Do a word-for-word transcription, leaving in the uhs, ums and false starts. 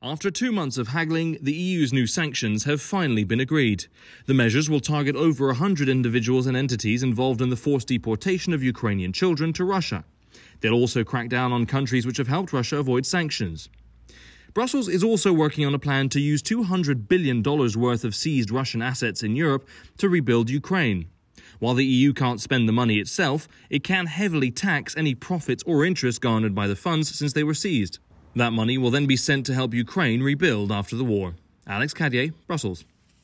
After two months of haggling, the E U's new sanctions have finally been agreed. The measures will target over one hundred individuals and entities involved in the forced deportation of Ukrainian children to Russia. They'll also crack down on countries which have helped Russia avoid sanctions. Brussels is also working on a plan to use two hundred billion dollars worth of seized Russian assets in Europe to rebuild Ukraine. While the E U can't spend the money itself, it can heavily tax any profits or interest garnered by the funds since they were seized. That money will then be sent to help Ukraine rebuild after the war. Alex Cadier, Brussels.